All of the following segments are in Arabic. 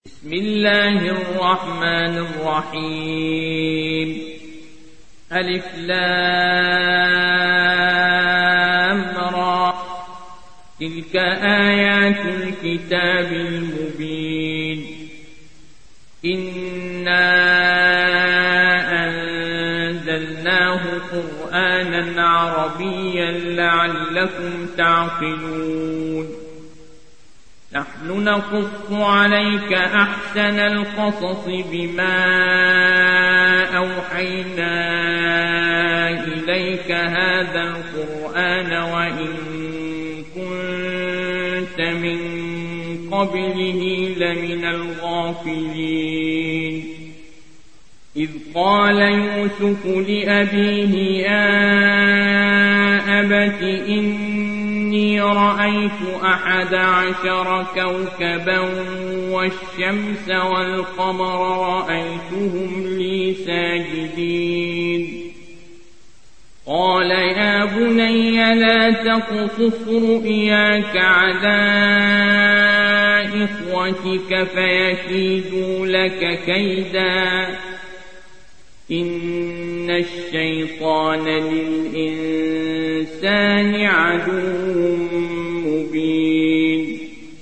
بسم الله الرحمن الرحيم. ألف لام را، تلك آيات الكتاب المبين. إنا أنزلناه قرآنا عربيا لعلكم تعقلون. نحن نقص عليك أحسن القصص بما أوحينا إليك هذا القرآن وإن كنت من قبله لمن الغافلين. إذ قال يوسف لأبيه يا أبت إني رأيت 11 كوكبا والشمس والقمر رأيتهم لي ساجدين. قال يا بني لا تقصص رؤياك على إخوتك فيكيدوا لك كيدا، إن الشيطان للإنسان عدو مبين.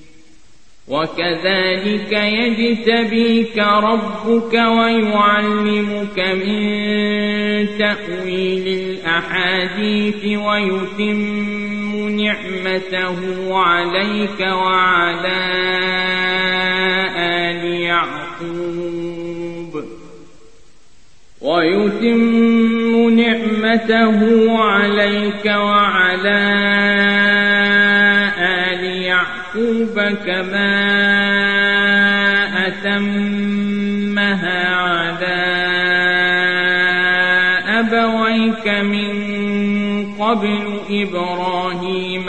وكذلك يجتبيك ربك ويعلمك من تأويل الأحاديث ويتم نعمته عليك وعلى آل يعقوب كما أتمها على أبويك من قبل إبراهيم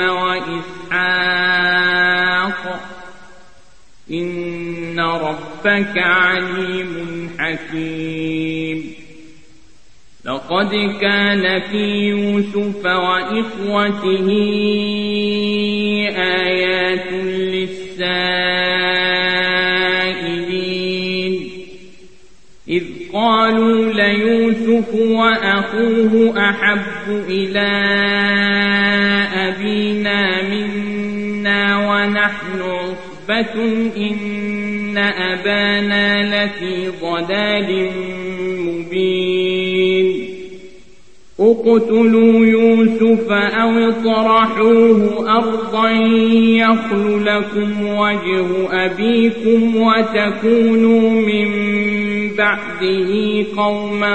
وإسحاق، إن ربك عليم حكيم. لقد كان في يوسف وإخوته آيات للسائلين، إذ قالوا ليوسف وأخوه أحب إلى أبينا منا ونحن عصبة إن أبانا لفي ضلال مبين. اقتلوا يوسف أو اطرحوه أرضا يخل لكم وجه أبيكم وتكونوا من بعده قوما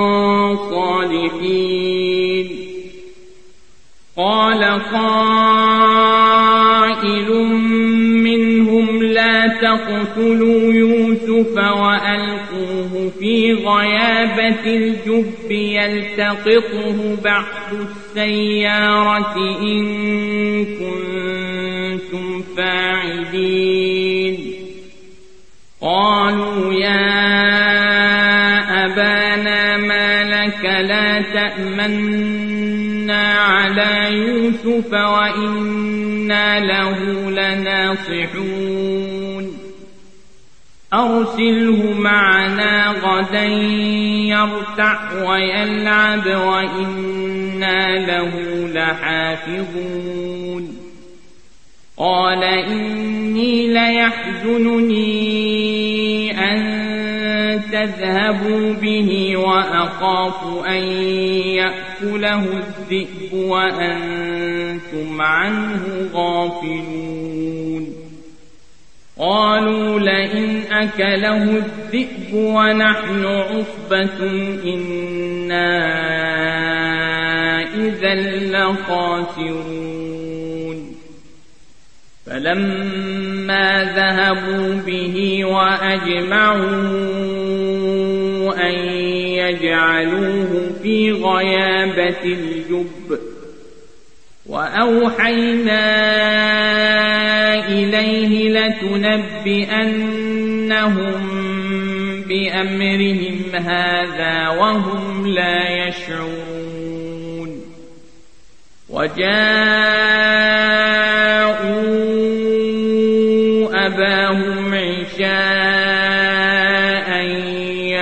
صالحين. قال قائل منهم لا تقتلوا يوسف وألقوه في غيابة الجب يلتقطه بعض السيارة إن كنتم فاعلين. قالوا يا أبانا ما لك لا تأمنا على يوسف وإنا له لناصحون. أرسله معنا غدا يرتع ويلعب وإنا له لحافظون. قال إني ليحزنني أن تذهبوا به وأخاف أن يأكله الذئب وأنتم عنه غافلون. قالوا لئن أكله الذئب ونحن عصبة إنا إذا لخاسرون. فلما ذهبوا به وأجمعوا أن يجعلوه في غيابة الجب وأوحينا إليه لتنبئنهم بأمرهم هذا وهم لا يشعرون. وجاءوا أباهم عشاء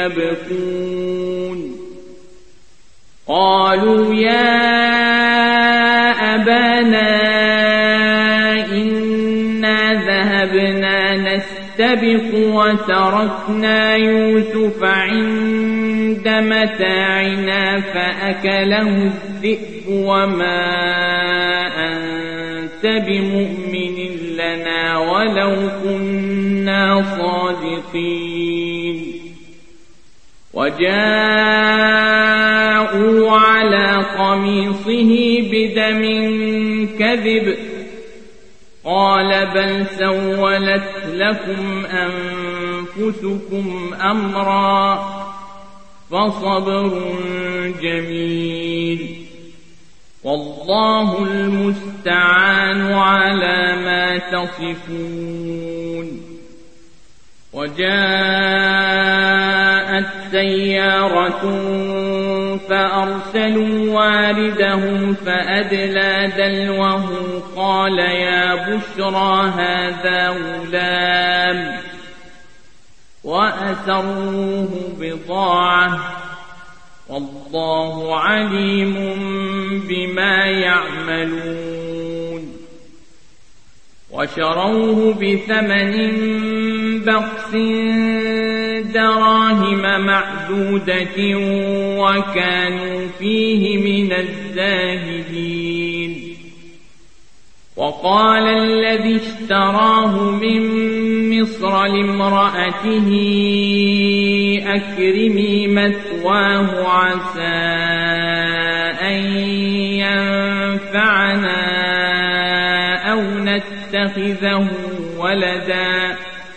يبكون قالوا يا أبانا إنا ذهبنا نستبق وتركنا يوسف عند متاعنا فأكله الذئب وما أنت بمؤمن لنا ولو كنا صادقين وجاءوا على قميصه بدم كذب قال بل سولت لكم أنفسكم أمرا فصبر جميل والله المستعان على ما تصفون وجاءت سيارة فأرسلوا واردهم فأدلى دلوه قال يا بشرى هذا غلام وأسروه بضاعة والله عليم بما يعملون وشروه بثمن بخس دراهم معدودة وكانوا فيه من الزاهدين وقال الذي اشتراه من مصر لامرأته أكرمي مثواه عسى أن ينفعنا أو نتخذه ولدا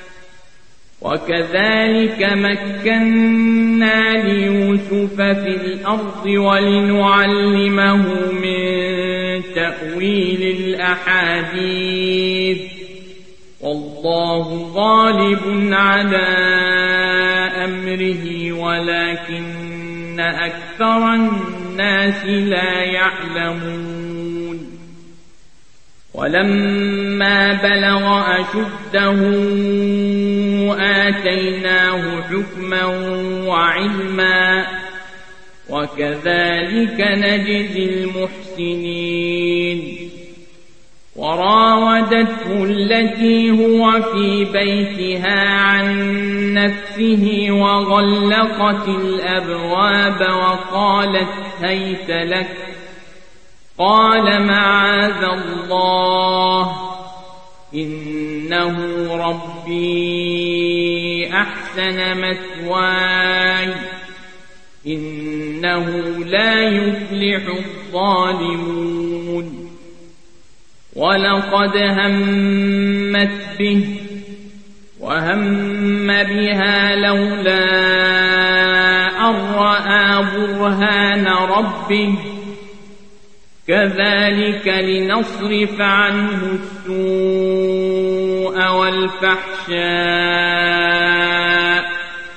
وكذلك مكنا ليوسف في الأرض ولنعلمه من تأويل الأحاديث والله غالب على أمره ولكن أكثر الناس لا يعلمون ولما بلغ أشده آتيناه حكما وعلما وكذلك نجزي المحسنين وراودته التي هو في بيتها عن نفسه وغلقت الأبواب وقالت هيت لك قال معاذ الله إنه ربي أحسن مثواي إنه لا يفلح الظالمون ولقد همت به وهم بها لولا أن رأى برهان ربه كذلك لنصرف عنه السوء والفحشاء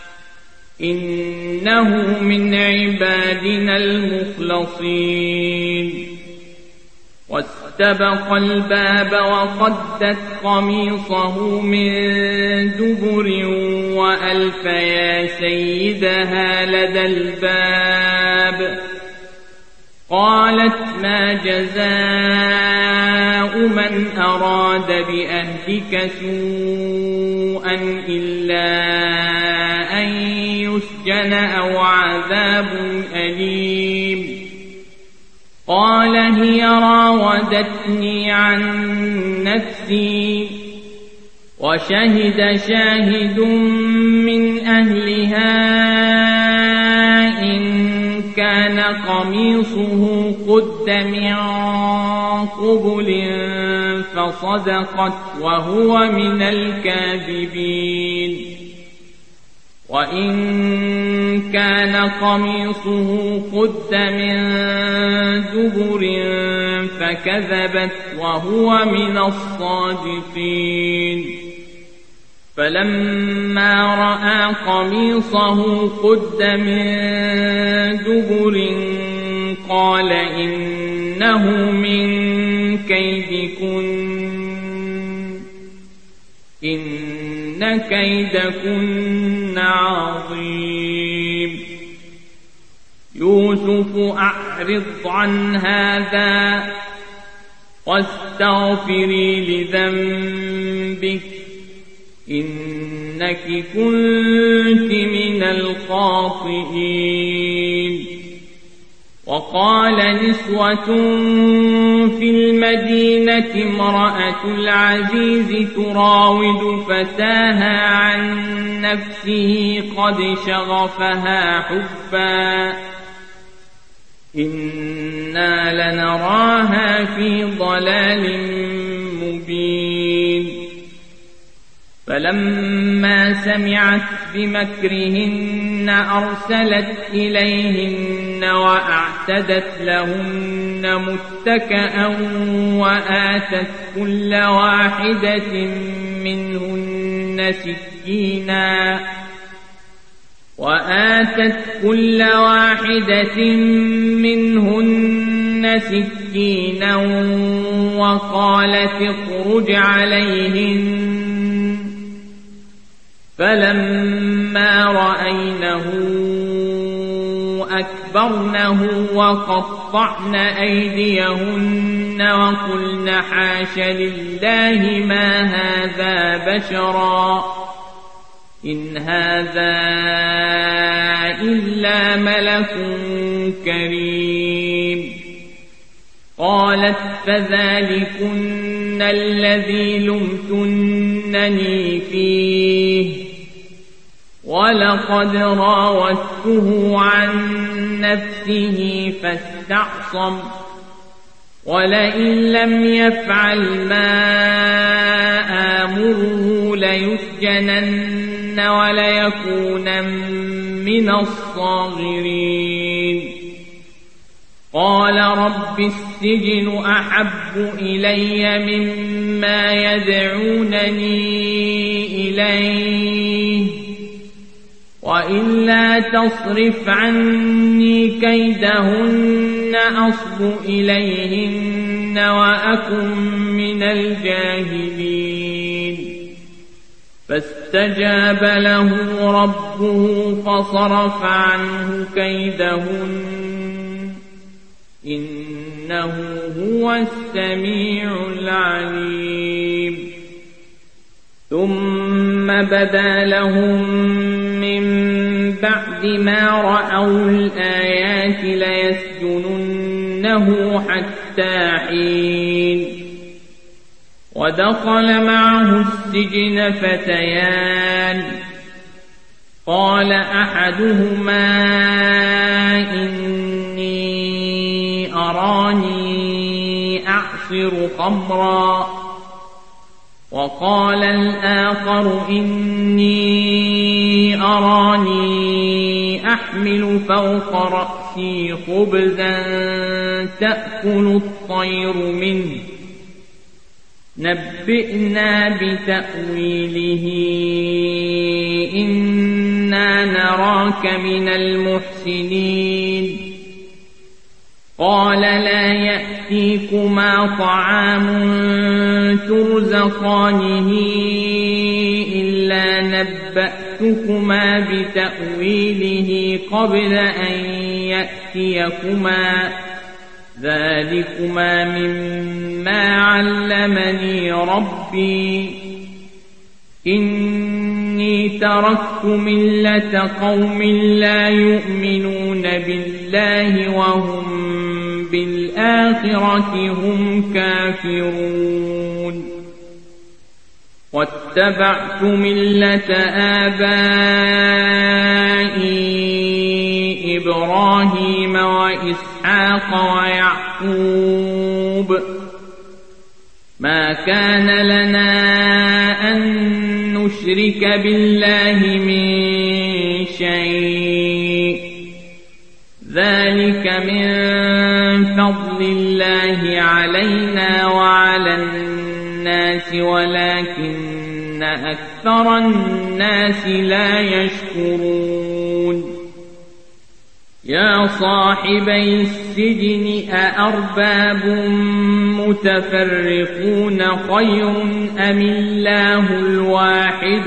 إنه من عبادنا المخلصين واستبق الباب وقدت قميصه من دبر وألف يا سيدها لدى الباب قالت ما جزاء من أراد بأهلك سوءا إلا أن يسجن أو عذاب أليم قال هي راودتني عن نفسي وشهد شاهد من أهلها إن كان قميصه قد من قبل فصدقت وهو من الكاذبين وإن كان قميصه قد من دبر فكذبت وهو من الصادقين فلما رأى قميصه قد من دبر قال إنه من كيدكن إن إن كيدكن عظيم يوسف أعرض عن هذا واستغفري لذنبك إنك كنت من الخاطئين وقال نسوة في المدينة امرأة العزيز تراود فتاها عن نفسه قد شغفها حبا إنا لنراها في ضلال مبين فلما سمعت بمكرهن أرسلت إليهن وأعتدت لهن متكئا وآتت كل واحدة منهن سكينا وقالت اخرج عليهن فلما رأينه أكبرنه وقطعن أيديهن وقلن حاش لله ما هذا بشرا إن هذا إلا ملك كريم قالت فذلكن الذي لمتنني فيه ولقد راودته عن نفسه فاستعصم ولئن لم يفعل ما آمره ليسجنن وليكونن من الصاغرين قال رب السجن أحب إلي مما يدعونني إليه وإلا تصرف عني كيدهن أصب إليهن وأكن من الجاهلين فاستجاب له ربه فصرف عنه كيدهن إنه هو السميع العليم ثم بدا لهم من بعد ما رأوا الآيات ليسجننه حتى حين ودخل معه السجن فتيان قال أحدهما إني أراني أعصر خمرا وقال الآخر إني أراني أحمل فوق رأسي خبزا تأكل الطير منه نبئنا بتأويله إنا نراك من المحسنين قال لا يأتيكما طعام ترزقانه إلا نبأتكما بتأويله قبل أن يأتيكما ذلكما مما علمني ربي إني تركت ملة قوم لا يؤمنون بالله وهم بالآخرة هم كافرون واتبعت ملة آبائي إبراهيم وإسحاق ويعقوب ما كان لنا أن نشرك بالله من شيء ذلك من فضل الله علينا وعلى الناس ولكن أكثر الناس لا يشكرون يا صاحبي السجن أأرباب متفرقون خير أم الله الواحد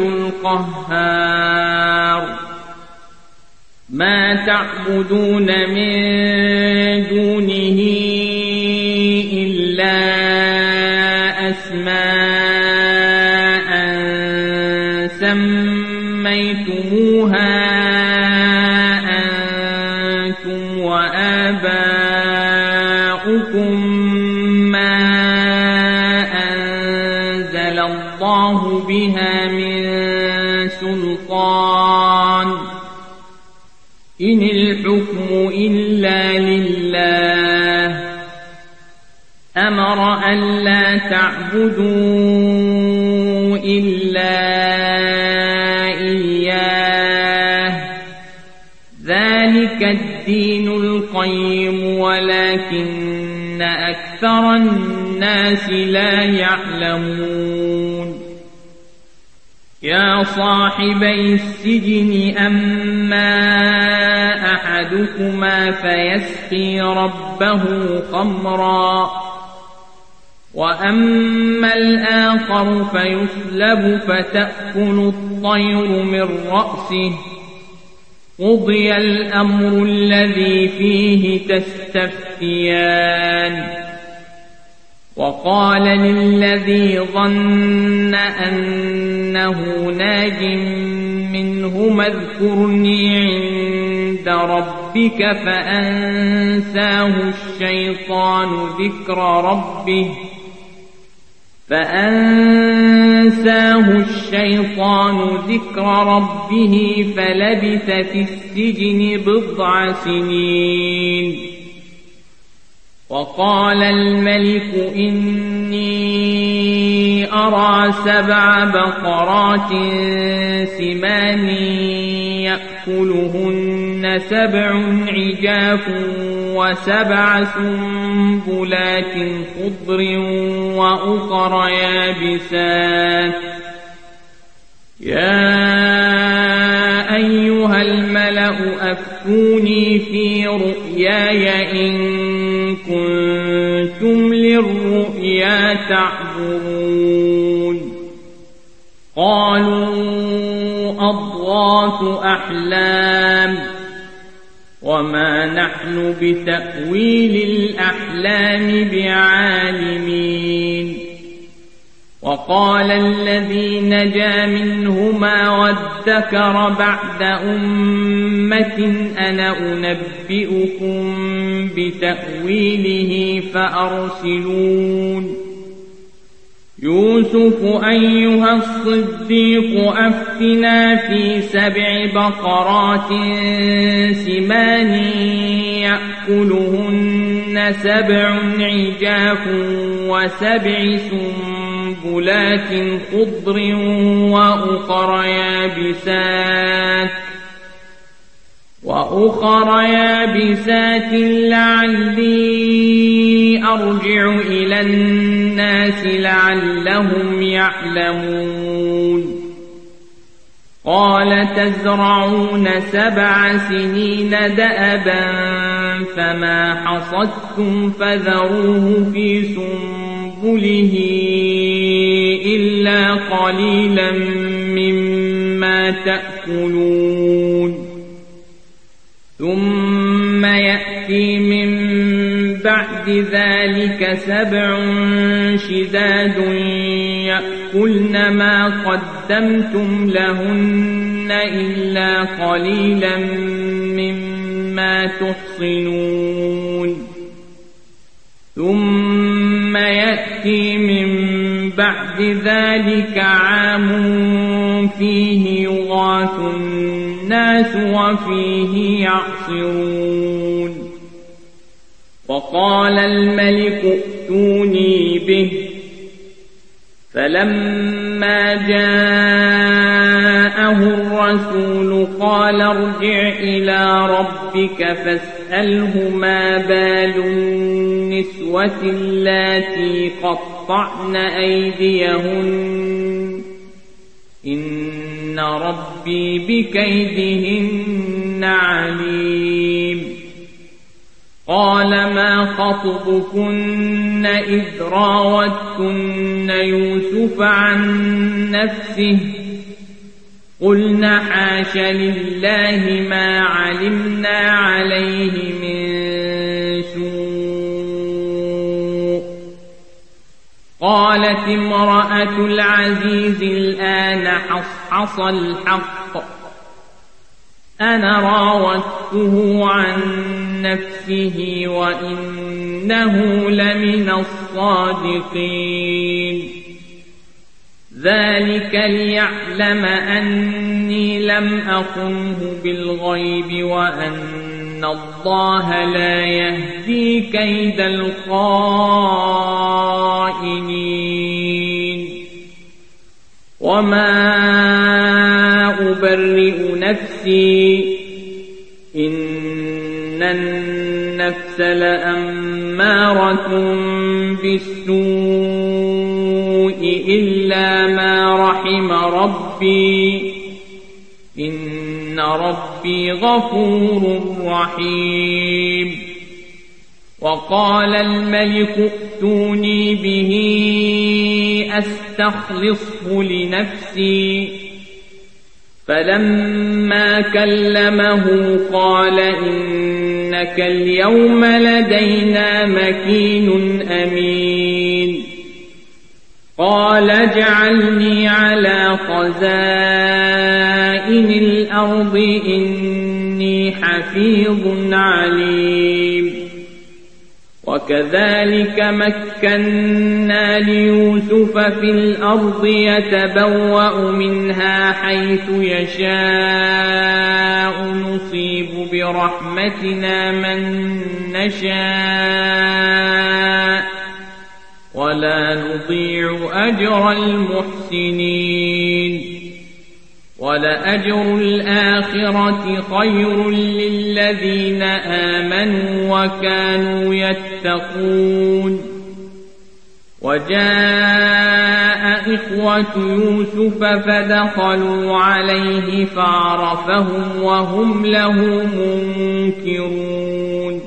القهار ما تعبدون من دونه إلا أسماء سميتموها أنتم وآباؤكم ما أنزل الله بها من سلطان إن الحكم إلا لله أمر أن لا تعبدوا إلا إياه ذلك الدين القيم ولكن أكثر الناس لا يعلمون يا صاحبي السجن أما أحدكما فيسقي ربه خمرا وأما الآخر فيصلب فتأكل الطير من رأسه قضي الأمر الذي فيه تستفتيان وقال للذي ظن أنه ناج منهما اذكرني عند ربك فأنساه الشيطان ذكر ربه فلبث في السجن 9 سنين وقال الملك إني أرى 7 بقرات سمان يأكلهن 7 عجاف و7 سنبلات خضر وأخر يابسات يا أيها الملأ أفتوني في رؤياي إن كنتم للرؤيا تعبرون قالوا أضغاث أحلام وما نحن بتأويل الأحلام بعالمين وقال الذي نجا منهما وادكر بعد أمة أنا أنبئكم بتأويله فأرسلون يوسف أيها الصديق أفتنا في 7 بقرات سمان يأكلهن 7 عجاف و7 سنبلات خضر وأخر يابسات لعلي أرجع إلى الناس لعلهم يعلمون قال تزرعون 7 سنين دأبا فما حصدتم فذروه في سنبله إلا قليلا مما تأكلون ثم يأتي من بعد ذلك 7 شداد يأكلن ما قدمتم لهن إلا قليلا مما تحصنون ثم يأتي من بعد ذلك عام فيه يغاث الناس وفيه يعصرون وقال الملك ائتوني به فلما جاءه الرسول قال ارجع إلى ربك فاسأله ما بال النسوة اللاتي قطعن أيديهن إن إن ربي بكيدهن عليم قال ما خطبكن إذ راوتن يوسف عن نفسه قلنا حاش لله ما علمنا عليه من سوء قالت امرأة العزيز الآن حصحص الحق أنا راودته عن نفسه وإنه لمن الصادقين ذلك ليعلم أني لم أخنه بالغيب وأن الله لا يهدي كيد الخائنين وما أبرئ نفسي إن النفس لأمارة بالسوء إلا ما رحم ربي إن ربي غفور رحيم وقال الملك ائتوني به أستخلصه لنفسي فلما كلمه قال إنك اليوم لدينا مكين أمين قال اجعلني على خزائن الأرض إني حفيظ عليم وكذلك مكنا ليوسف في الأرض يتبوأ منها حيث يشاء نصيب برحمتنا من نشاء ولا نضيع أجر المحسنين ولأجر الآخرة خير للذين آمنوا وكانوا يتقون وجاء إخوة يوسف فدخلوا عليه فعرفهم وهم له منكرون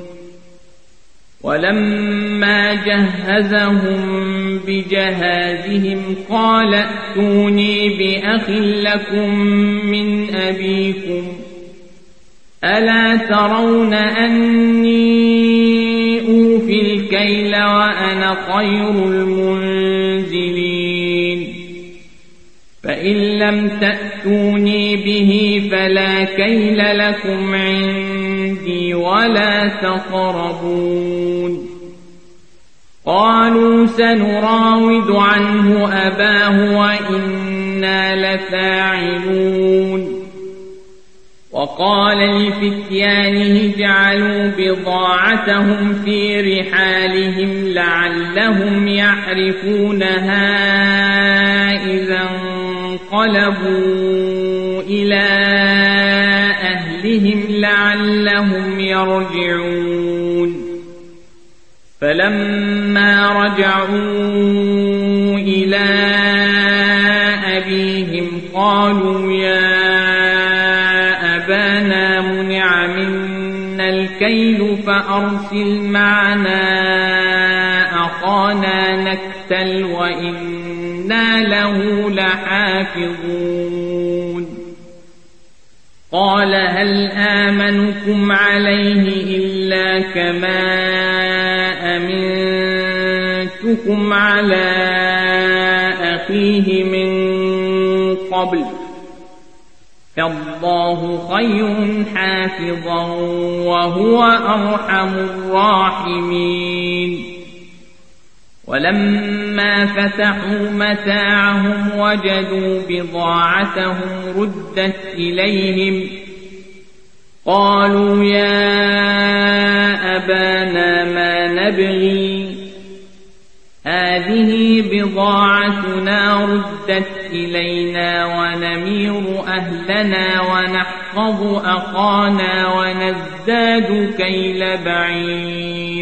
ولما جهزهم بجهازهم قال ائتوني بأخ لكم من أبيكم ألا ترون أني أوفي الكيل وأنا خير المنزلين فإن لم تأتوني به فلا كيل لكم عندي ولا تقربون قالوا سنراود عنه أباه وإنا لفاعلون وقال لفتيانه اجعلوا بضاعتهم في رحالهم لعلهم يعرفونها إذا انقلبوا إلى أهلهم لعلهم يرجعون فلما رجعوا إلى أبيهم قالوا يا أبانا منع منا الكيل فأرسل معنا أخانا نكتل وإنا له لحافظون قال هل آمنكم عليه إلا كما أمنتكم على أخيه من قبل فالله خير حافظا وهو أرحم الراحمين ولما فتحوا متاعهم وجدوا بضاعتهم ردت إليهم قالوا يا أبانا ما نبغي هذه بضاعتنا ردت إلينا ونمير أهلنا ونحفظ أخانا ونزداد كيل بعير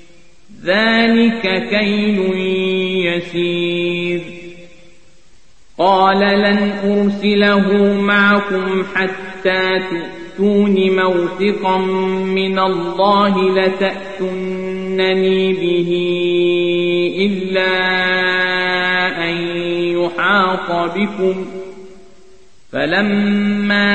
ذلك كيل يسير قال لن أرسله معكم حتى تؤتون موثقا من الله لتأتونني به إلا أن يحاط بكم. فلما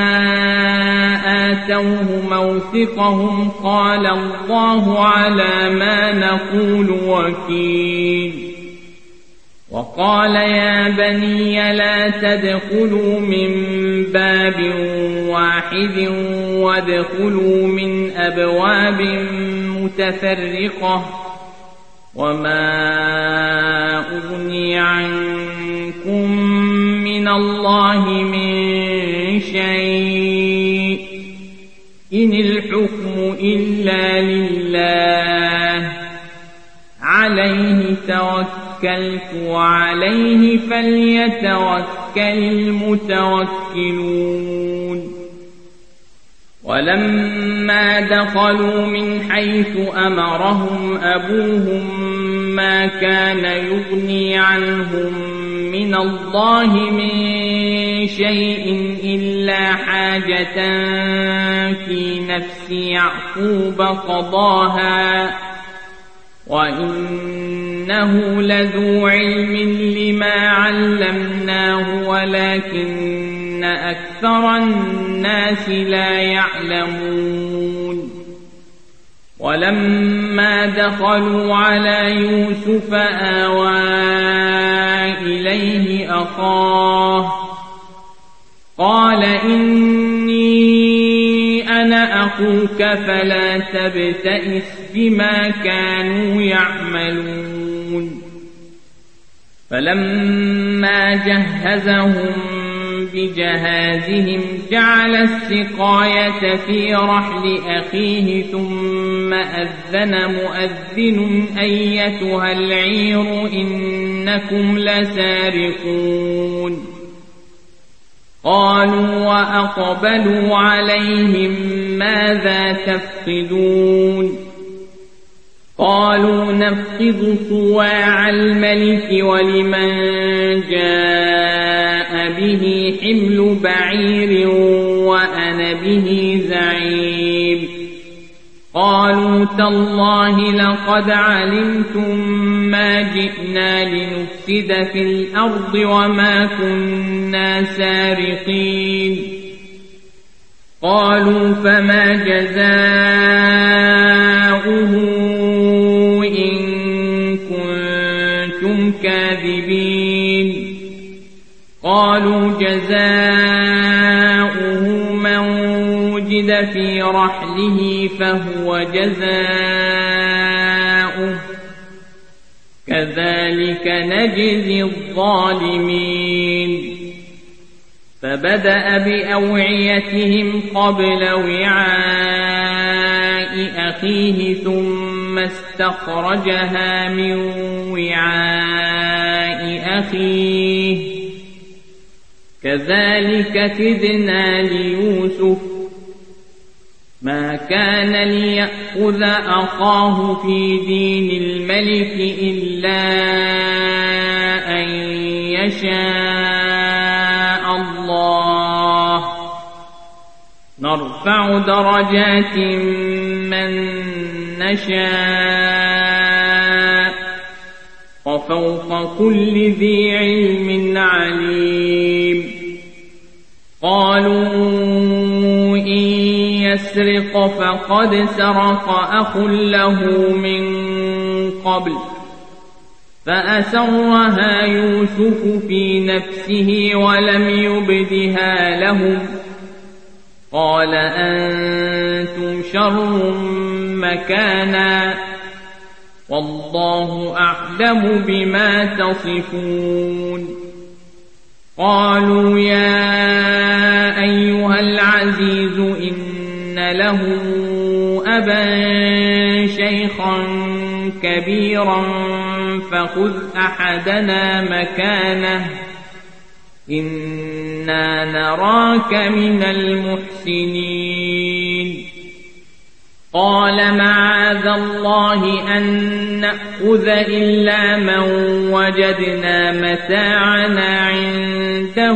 آتوه موثقهم قال الله على ما نقول وكيل. وقال يا بني لا تدخلوا من باب واحد وادخلوا من أبواب متفرقة وما أغني عنكم من الله من شيء إن الحكم إلا لله عليه توكلت وعليه فليتوكل المتوكلون. ولما دخلوا من حيث أمرهم أبوهم ما كان يغني عنهم من الله من شيء إلا حاجة في نفس يعقوب قضاها وإنه لذو علم لما علمناه ولكن أكثر الناس لا يعلمون. ولما دخلوا على يوسف آوى إليه أخاه قال إني أنا أخوك فلا تبتئس بما كانوا يعملون. فلما جهزهم بجهازهم جعل السقاية في رحل أخيه ثم أذن مؤذن أيتها العير إنكم لسارقون. قالوا وأقبلوا عليهم ماذا تفقدون؟ قالوا نفقد صواع الملك ولمن جاء به حمل بعير وأنا به زعيم. قالوا تالله لقد علمتم ما جئنا لنفسد في الأرض وما كنا سارقين. قالوا فما جزاؤه إن كنتم كاذبين؟ قالوا جزاؤه من وجد في رحله فهو جزاؤه كذلك نجزي الظالمين. فبدأ بأوعيتهم قبل وعاء أخيه ثم استخرجها من وعاء أخيه كذلك كدنا ليوسف ما كان ليأخذ أخاه في دين الملك إلا أن يشاء الله نرفع درجات من نشاء وفوق كل ذي علم عليم. قالوا إن يسرق فقد سرق أخ له من قبل فأسرها يوسف في نفسه ولم يبدها لهم قال أنتم شر مكانا والله أعلم بما تصفون. قالوا يا أيها العزيز إن له أبا شيخا كبيرا فخذ أحدنا مكانه إنا نراك من المحسنين. قال معاذ الله أن نأخذ إلا من وجدنا متاعنا عنده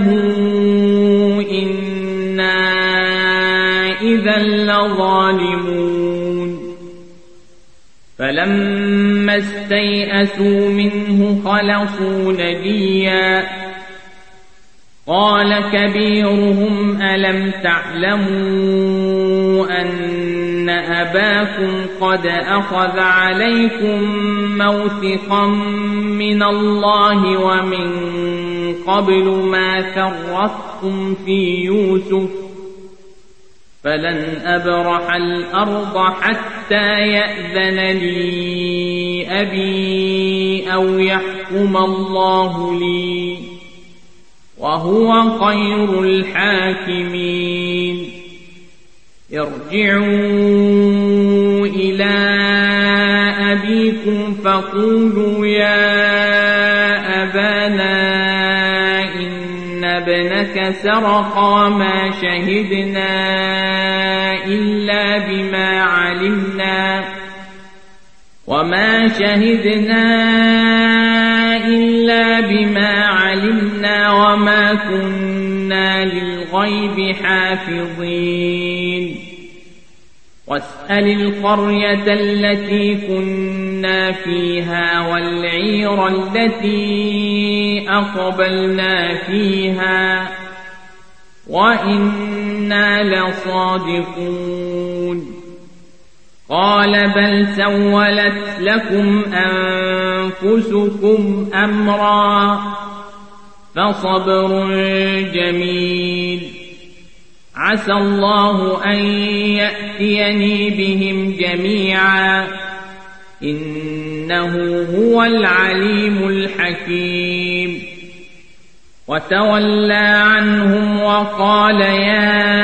إنا إذا لظالمون فلما استيئسوا منه خلصوا نجيا قال كبيرهم ألم تعلموا أن أباكم قد أخذ عليكم موثقا من الله ومن قبل ما فرطتم في يوسف فلن أبرح الأرض حتى يأذن لي أبي أو يحكم الله لي وهو خير الحاكمين ارجعوا إلى أبيكم فقولوا يا أبانا إن ابنك سرق وما شهدنا إلا بما علمنا وما كنا للغيب حافظين واسأل القرية التي كنا فيها والعير التي أقبلنا فيها وإنا لصادقون قال بل سولت لكم أنفسكم أمرا فصبر جميل عسى الله أن يأتيني بهم جميعا إنه هو العليم الحكيم وتولى عنهم وقال يا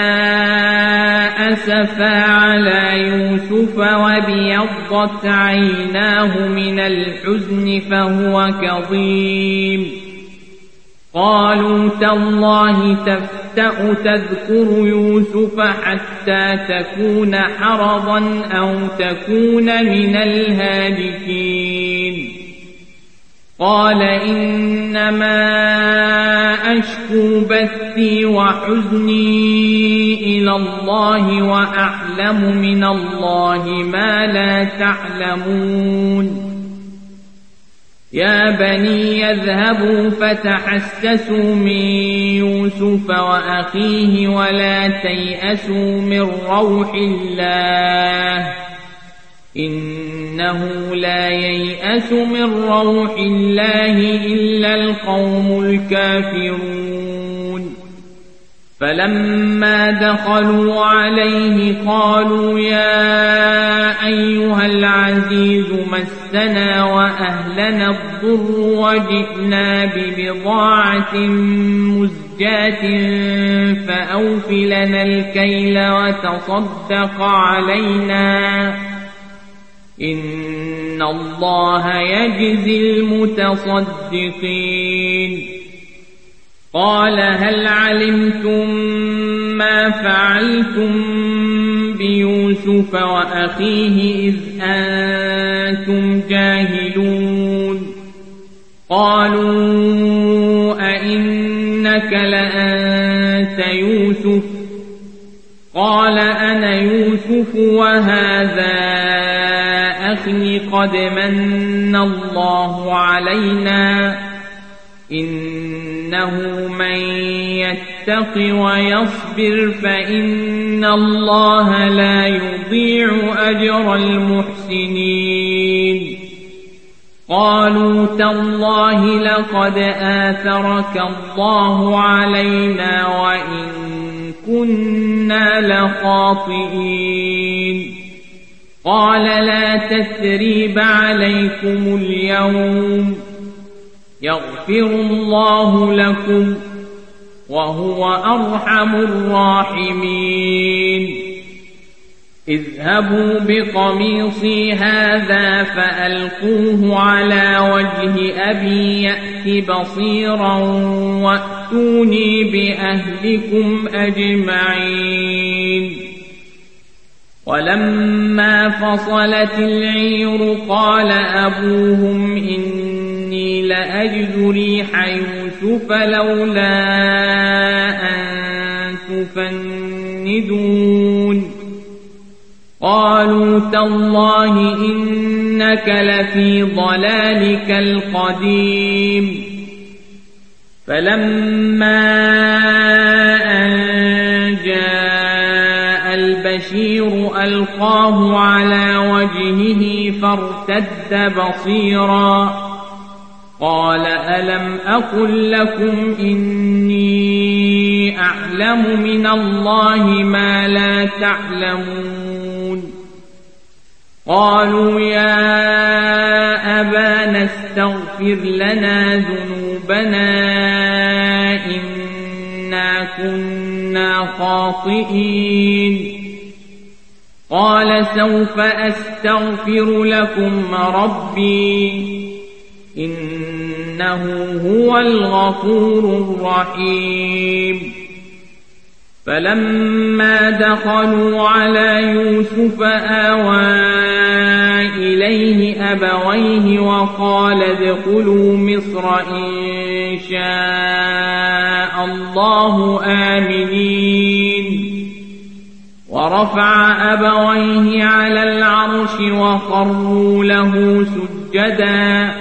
أسفا على يوسف وابيضت عيناه من الحزن فهو كظيم قالوا تالله تفتأ تذكر يوسف حتى تكون حرضا أو تكون من الهالكين قال إنما أشكو بثي وحزني إلى الله وأعلم من الله ما لا تعلمون يا بني يذهبوا فتحسسوا من يوسف وأخيه ولا تيأسوا من روح الله إنه لا ييأس من روح الله إلا القوم الكافرون فلما دخلوا عليه قالوا يا أيها العزيز مسنا وأهلنا الضر وجئنا ببضاعة مزجاة فأوف لنا الكيل وتصدق علينا إن الله يجزي المتصدقين قال هل علمتم ما فعلتم بيوسف وأخيه إذ أنتم جاهلون قالوا أئنك لأنت يوسف قال أنا يوسف وهذا أخي قد من الله علينا إنه من يتق ويصبر فإن الله لا يضيع أجر المحسنين قالوا تالله لقد آثرك الله علينا وإن كنا لخاطئين قال لا تثريب عليكم اليوم يغفر الله لكم وهو أرحم الراحمين اذهبوا بقميصي هذا فألقوه على وجه أبي يأت بصيرا وأتوني بأهلكم أجمعين ولما فصلت العير قال أبوهم إني لأجد ريح يوسف لولا أن تفندون قالوا تالله إنك لفي ضلالك القديم فلما أن جاء البشير ألقاه على وجهه فارتد بصيرا قال ألم أقل لكم إني أعلم من الله ما لا تعلمون قالوا يا أبانا استغفر لنا ذنوبنا إنا كنا خاطئين قال سوف أستغفر لكم ربي إنه هو الغفور الرحيم فلما دخلوا على يوسف آوى إليه أبويه وقال ادخلوا مصر إن شاء الله آمنين ورفع أبويه على العرش وخروا له سجدا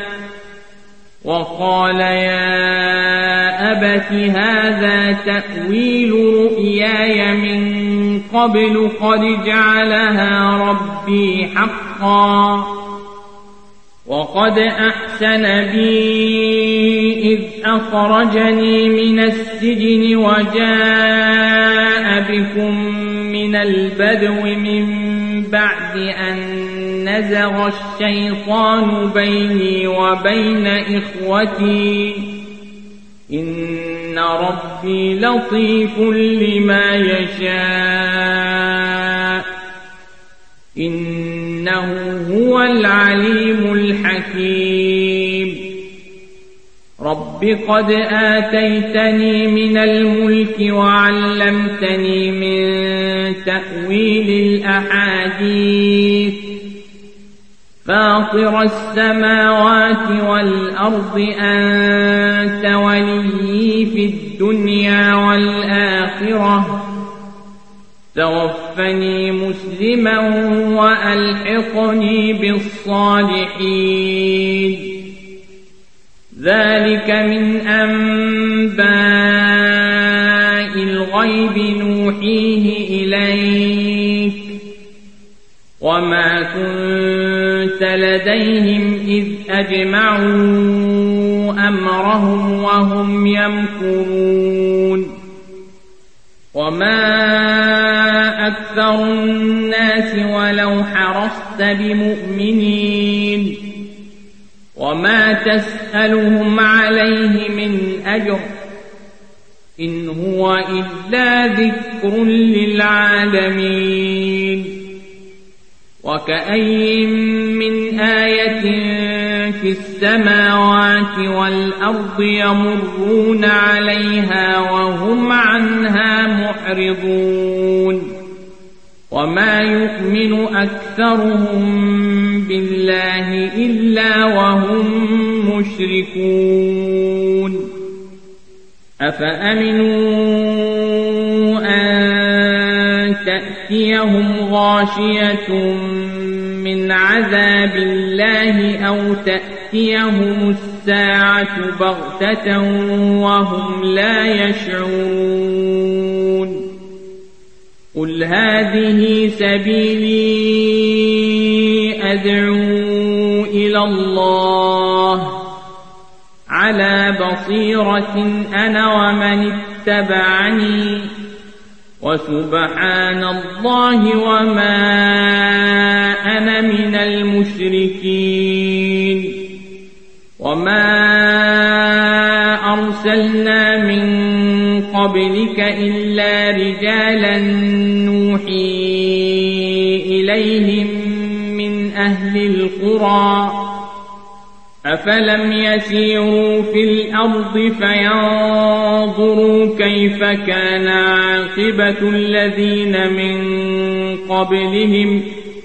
وقال يا أبت هذا تأويل رؤياي من قبل قد جعلها ربي حقا وقد أحسن بي إذ أخرجني من السجن وجاء بكم من البدو من بعد أن نزغ الشيطان بيني وبين إخوتي إن ربي لطيف لما يشاء إنه هو العليم الحكيم رب قد آتيتني من الملك وعلمتني من تأويل الأحاديث فاطر السماوات والأرض أنت وليي في الدنيا والآخرة توفني مسلما وألحقني بالصالحين ذلك من أنباء الغيب نوحيه إليك وما كنت لديهم إذ أجمعوا أمرهم وهم يمكرون وما أكثر الناس ولو حرصت بمؤمنين وما تسألهم عليه من أجر إن هو إلا ذكر للعالمين وكأي من آية في السماوات والأرض يمرون عليها وهم عنها معرضون وما يؤمن أكثرهم بالله إلا وهم مشركون أفأمنوا أن تأتيهم غاشية من عذاب الله أو تأتيهم الساعة بغتة وهم لا يشعرون قل هذه سبيلي أدعو إلى الله على بصيرة أنا ومن اتبعني وسبحان الله وما أنا من المشركين وما أرسلنا من قبلك إلا رجالا نوحي إليهم من أهل القرى أفلم يسيروا في الأرض فينظروا كيف كان عاقبة الذين من قبلهم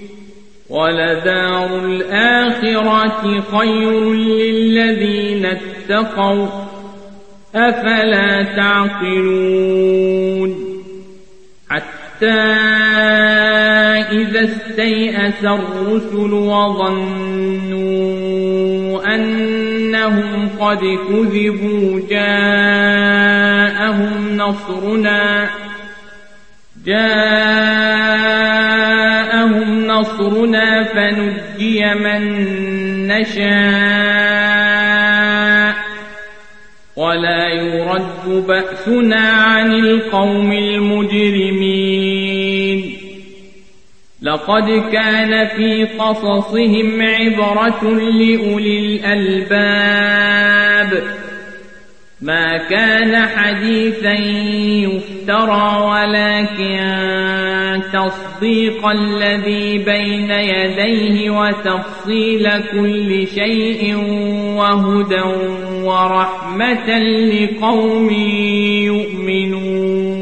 ولدار الآخرة خير للذين اتقوا أفلا تعقلون حتى إذا استيأس الرسل وظنوا أنهم قد كذبوا جاءهم نصرنا فنجي من نشاء ولا يرد بأسنا عن القوم المجرمين لقد كان في قصصهم عبرة لأولي الألباب ما كان حديثا يفترى ولكن تصديق الذي بين يديه وتفصيل كل شيء وهدى ورحمة لقوم يؤمنون